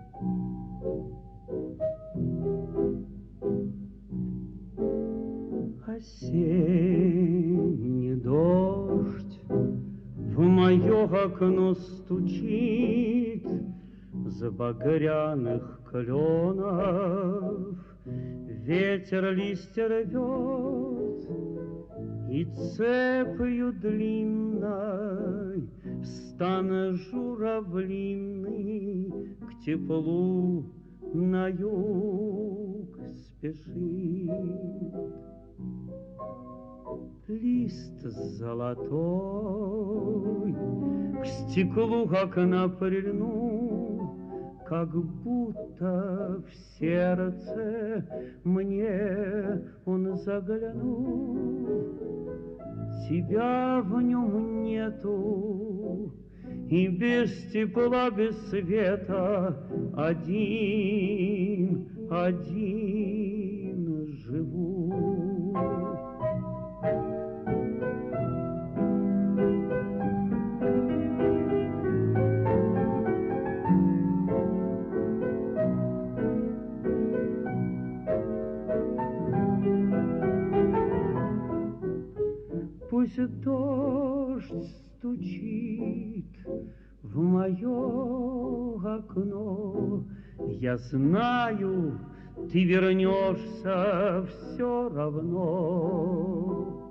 Осенний дождь в мое окно стучит, с багряных кленов ветер листья рвет, и цепью длинной стан журавлиный к теплу на юг спешит. Лист золотой к стеклу окна прильнул, как будто в сердце мне он заглянул. Тебя в нем нету, и без тепла, без света один живу. Пусть дождь стучит в мое окно, я знаю, ты вернешься все равно.